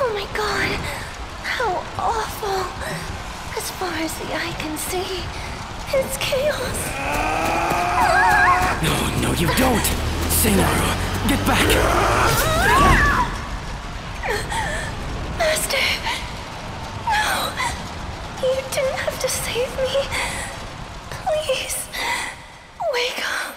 Oh my god. How awful. As far as the eye can see, it's chaos. No, you don't! Seinaru, get back! Master! No! You didn't have to save me. Please, wake up.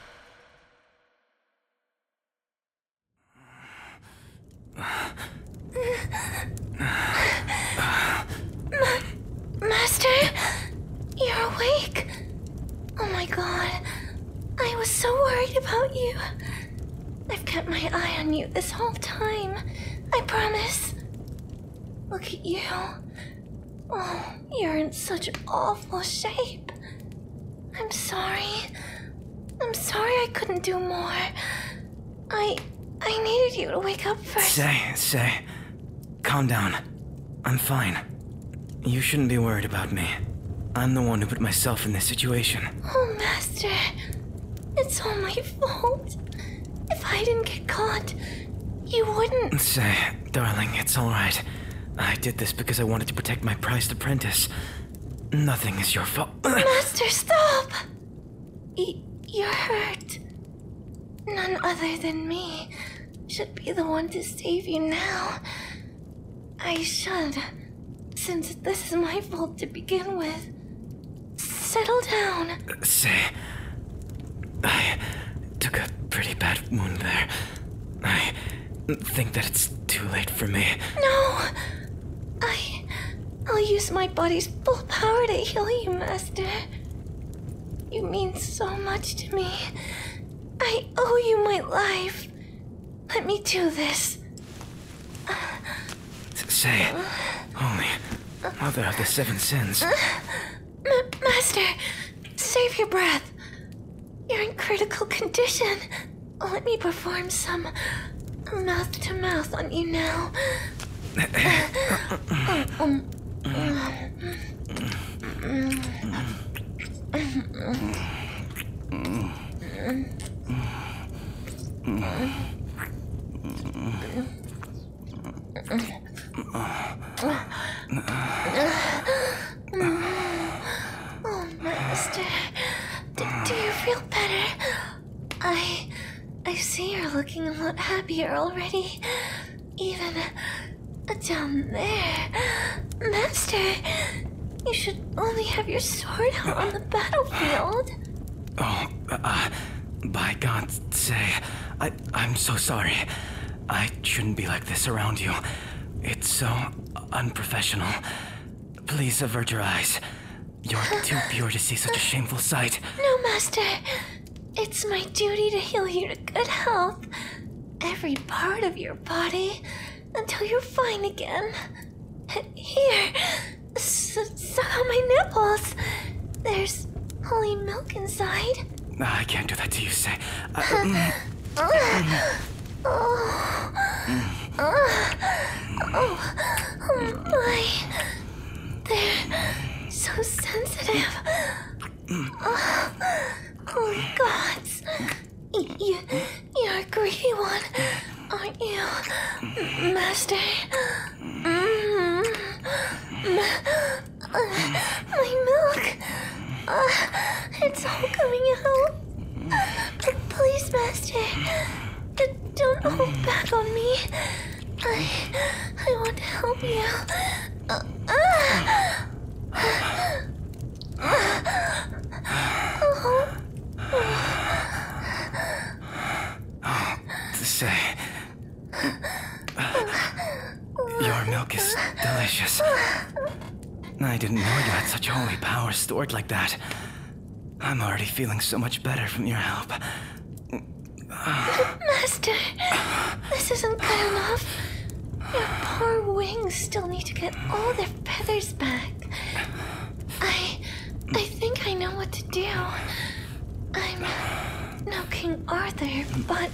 Master? You're awake? Oh my god. I was so worried about you. I've kept my eye on you this whole time. I promise. Look at you. Oh, you're in such awful shape. I'm sorry. I'm sorry I couldn't do more. I needed you to wake up first. Say, calm down. I'm fine. You shouldn't be worried about me. I'm the one who put myself in this situation. Oh, Master. It's all my fault. If I didn't get caught, you wouldn't. Say, darling, it's alright. I did this because I wanted to protect my prized apprentice. Nothing is your fault. Master, stop! You're hurt. None other than me should be the one to save you now. I should, since this is my fault to begin with. Settle down. Say, I took a pretty bad wound there. I think that it's too late for me. No! I'll use my body's full power to heal you, Master. You mean so much to me. I owe you my life. Let me do this. Say, holy Mother of the Seven Sins. Master, save your breath. You're in critical condition. Let me perform some mouth-to-mouth on you now. Oh, Master, do you feel better? I see you're looking a lot happier already. Even down there. Master, you should only have your sword out on the battlefield. Oh, by God, Say, I'm so sorry. I shouldn't be like this around you. It's so unprofessional. Please avert your eyes. You're too pure to see such a shameful sight. No, Master. It's my duty to heal you to good health. Every part of your body until you're fine again. Here, suck on my nipples. There's holy milk inside. I can't do that to you, Say. Oh my. They're so sensitive. Oh gods. You're a greedy one, aren't you, Master? My milk. It's all coming out. Please, Master. Don't hold back on me. I want to help you. Say, your milk is delicious. I didn't know you had such holy power stored like that. I'm already feeling so much better from your help. Master, this isn't good enough. Your poor wings still need to get all their feathers back. I think I know what to do. I'm no King Arthur, but...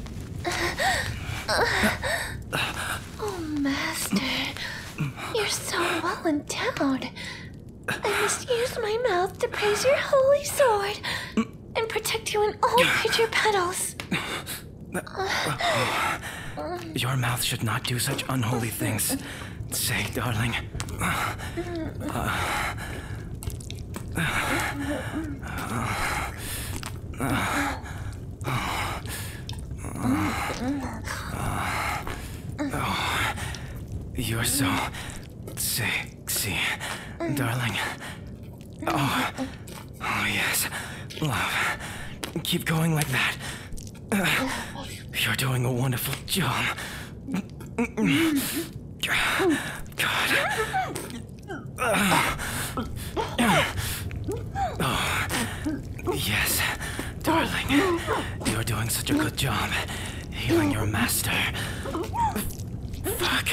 Oh, Master, you're so well endowed. I must use my mouth to praise your holy sword and protect you in all future battles. Your mouth should not do such unholy things. Say, darling. You're so sexy, darling. Oh, yes, love. Keep going like that. You're doing a wonderful job. God. Oh, yes, darling. You're doing such a good job healing your master. Fuck.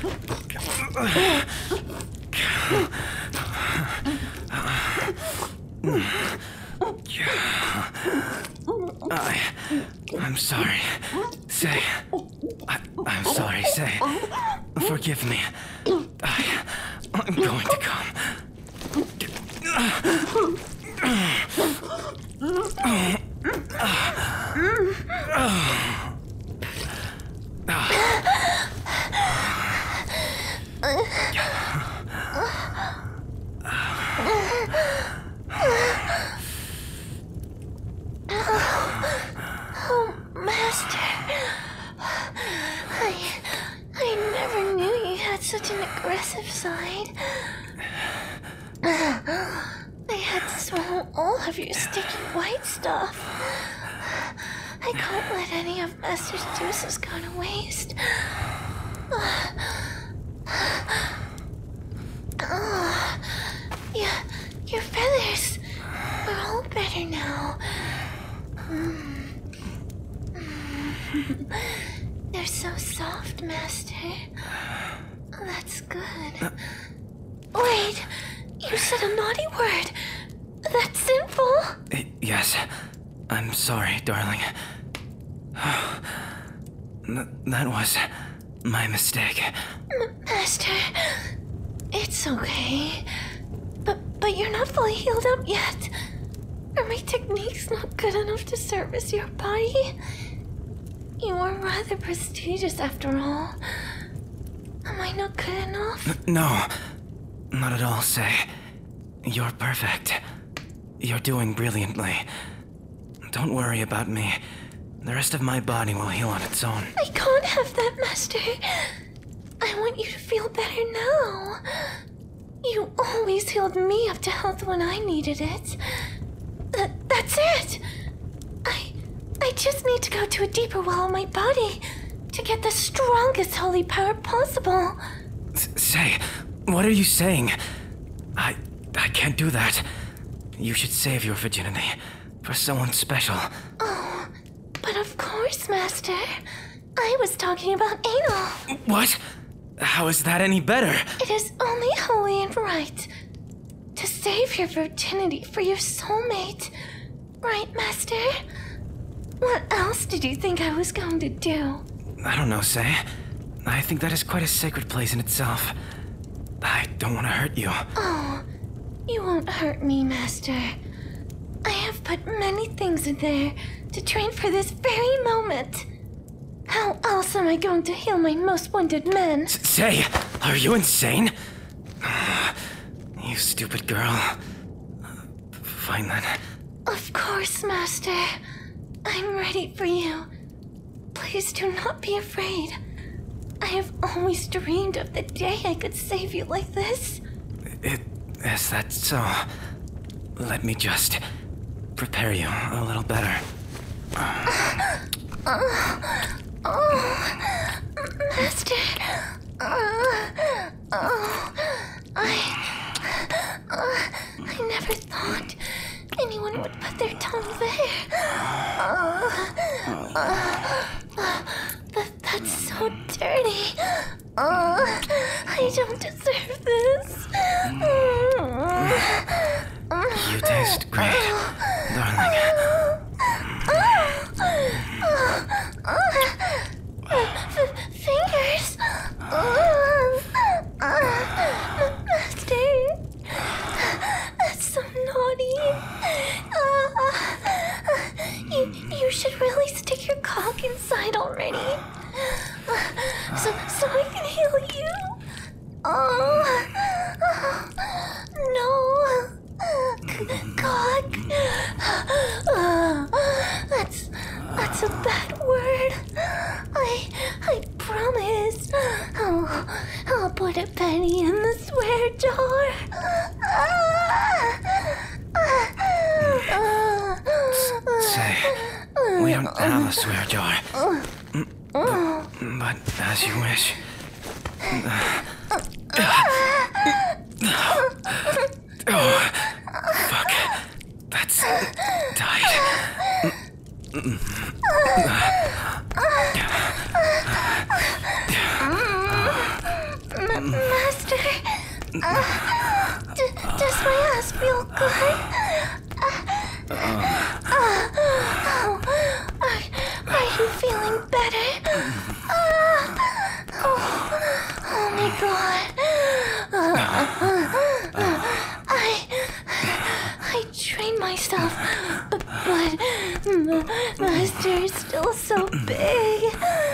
I'm sorry. Say. I'm sorry. Say. Forgive me. I'm going to come. Oh, Master. I never knew you had such an aggressive side. I had to swallow all of your sticky white stuff. I can't let any of Master's juices go to waste. Yeah, your feathers are all better now. They're so soft, Master. That's good. Wait, you said a naughty word. That's sinful. Yes, I'm sorry, darling. That was my mistake. Master, it's okay. But you're not fully healed up yet. Are my techniques not good enough to service your body? You are rather prestigious after all. Am I not good enough? No, not at all, Say. You're perfect. You're doing brilliantly. Don't worry about me. The rest of my body will heal on its own. I can't have that, Master. I want you to feel better now. You always healed me up to health when I needed it. That's it. I just need to go to a deeper well in my body to get the strongest holy power possible. Say, what are you saying? I can't do that. You should save your virginity for someone special. Oh, but of course, Master. I was talking about anal. What? How is that any better? It is only holy and right to save your virginity for your soulmate. Right, Master? What else did you think I was going to do? I don't know, Say. I think that is quite a sacred place in itself. I don't want to hurt you. Oh, you won't hurt me, Master. I have put many things in there to train for this very moment. How else am I going to heal my most wounded men? Say, are you insane? You stupid girl. Fine then. Of course, Master. I'm ready for you. Please do not be afraid. I have always dreamed of the day I could save you like this. Is that so? Let me just prepare you a little better. Master. I never thought anyone would put their tongue there. That's so dirty. I don't deserve this. You taste great, darling. Fingers. Master. That's so naughty. You should really stick your cock inside already. so I can heal you. Oh, no. God. That's a bad word. I promise. I'll put a penny in the swear jar. Say, we don't have a swear jar. But as you wish. Oh, fuck. That's tight. Master, does my ass feel good? Are you feeling better? Oh my God. I trained myself, but Master is still so big.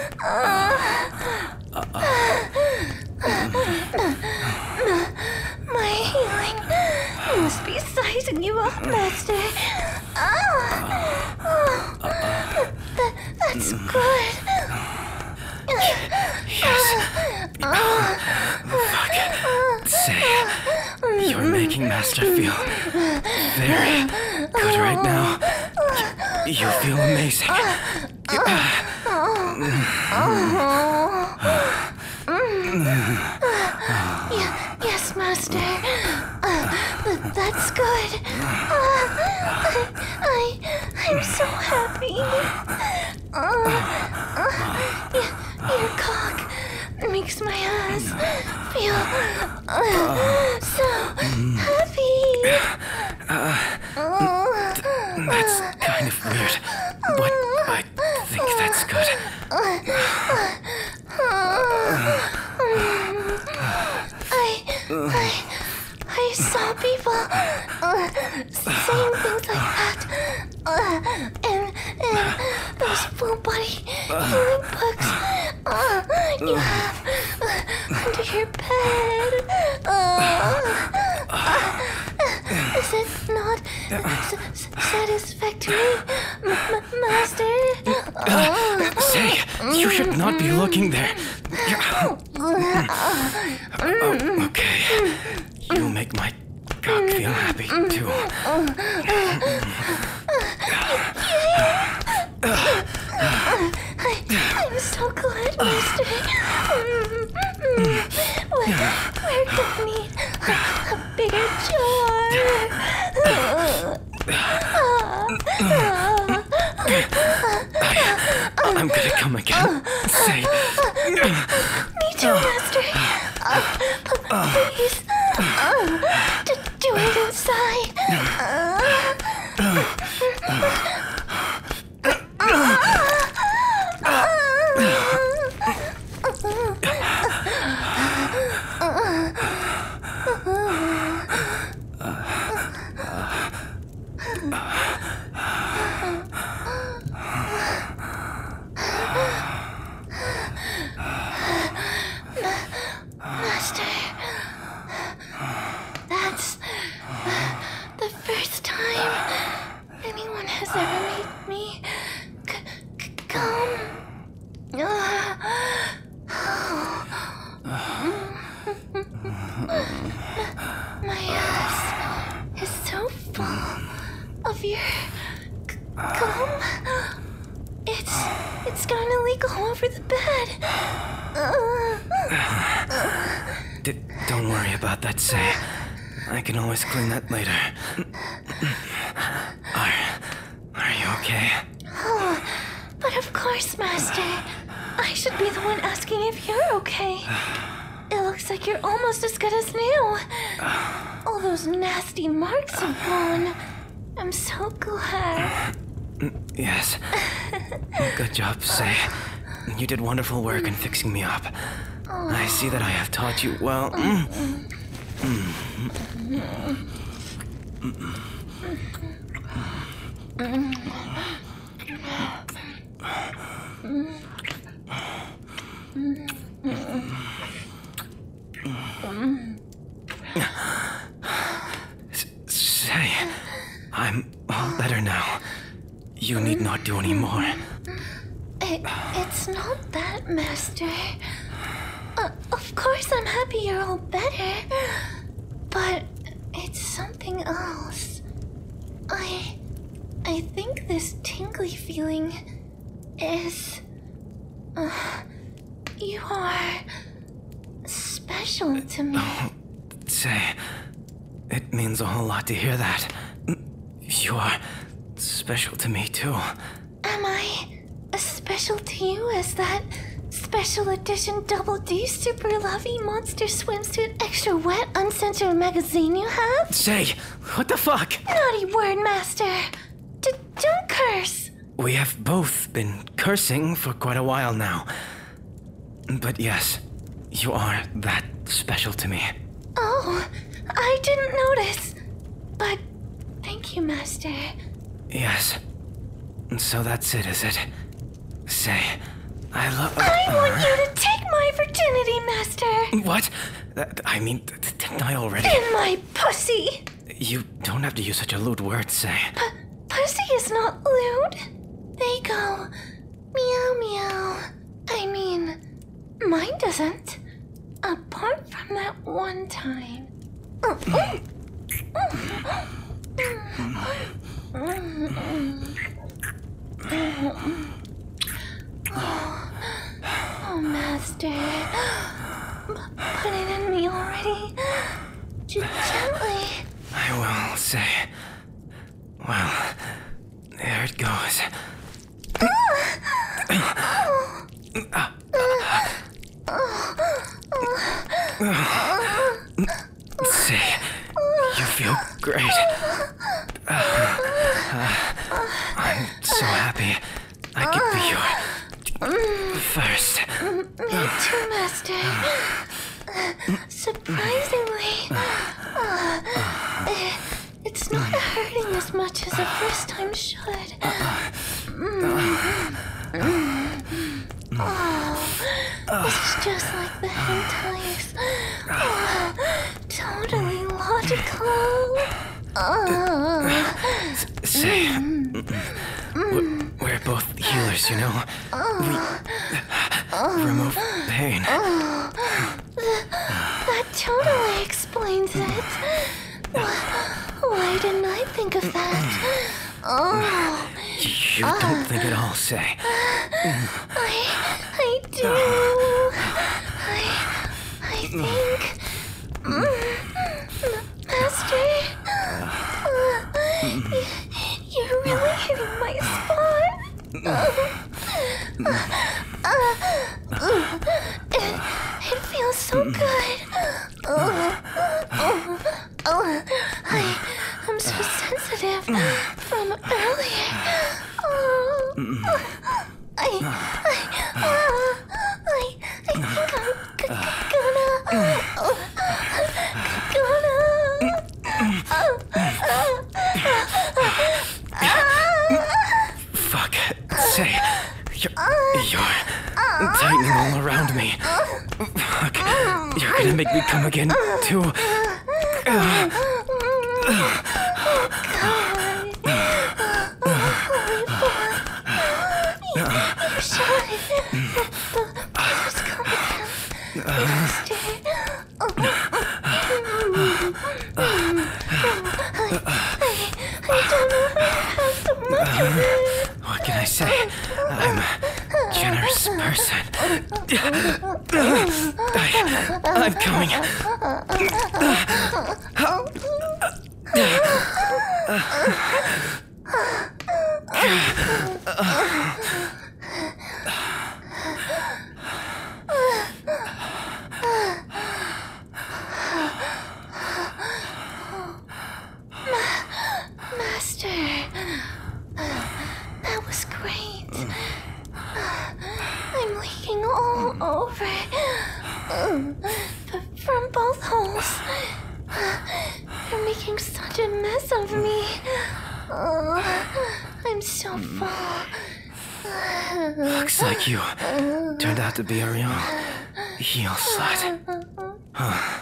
My healing must be sizing you up, Master. That's good. Yes. Fuck. Say, you're making Master feel very good right now. You feel amazing. Yes, Master. That's good. I'm so happy. Your cock makes my ass feel so happy. That's kind of weird, but I think that's good. I saw people saying things like that, and those full body healing books you have under your bed. Is it not satisfactory, Master? Say, you should not be looking there. Oh, okay. You make my cock feel happy, too. I'm so glad, Master. We're gonna need a bigger jar. I'm gonna come again. Say. Me too, Master. Please. Do it inside. Master, that's the first time anyone has ever made me come. My ass is so full of your cum. It's going to leak all over the bed. Don't worry about that, Say. I can always clean that later. Are you okay? Oh, but of course, Master. I should be the one asking if you're okay. It looks like you're almost as good as new. All those nasty marks have gone. I'm so glad. Yes. Good job, Say. You did wonderful work in fixing me up. I see that I have taught you well. You need not do any more. It's not that, Master. Of course I'm happy you're all better, but it's something else. I think this tingly feeling is... you are special to me. Oh, say, it means a whole lot to hear that. You are special to me too. Am I as special to you as that special edition Double D Super Lovey Monster Swimsuit Extra Wet Uncensored magazine you have? Say, what the fuck? Naughty word, Master. Don't curse. We have both been cursing for quite a while now. But yes, you are that special to me. Oh, I didn't notice. But thank you, Master. Yes. So that's it, is it? Say, I love... I want you to take my virginity, Master. What? I mean, didn't I already? In my pussy. You don't have to use such a lewd word, Say. Pussy is not lewd. They go meow meow. I mean, mine doesn't. Apart from that one time. Oh, Master. Put it in me already. Gently. I will, Say. Well, there it goes. Say, you feel great. I'm so happy I could be your first. Me too, Master. Surprisingly, it's not hurting as much as a first time should. This is just like the hentais. Totally logical. Say, we're both healers, you know? We remove pain. That totally explains it. Why didn't I think of that? You don't think at all, Say. I do. I think... Master? You're really hitting my spot. It feels so good. I'm so sensitive from earlier. I think Fuck. Say, you're tightening all around me. Fuck. You're gonna make me come again, too. What can I say? I'm a generous person. I'm coming. Master, that was great. I'm leaking all over. From both holes. You're making such a mess of me. I'm so full. Looks like you turned out to be our own heel slut. Huh.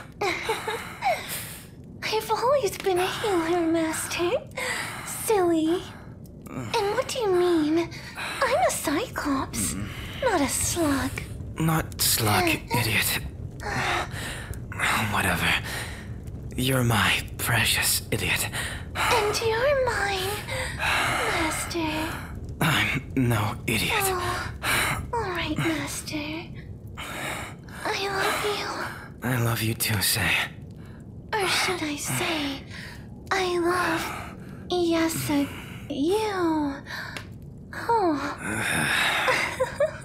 I've always been a healer, Master. Silly. And what What do you mean? I'm a Cyclops, not a slug. Not slug, idiot. Whatever. You're my precious idiot. And you're mine, Master. I'm no idiot. Oh, all right, Master. I love you. I love you too, Say. Or should I say, I love you. Oh.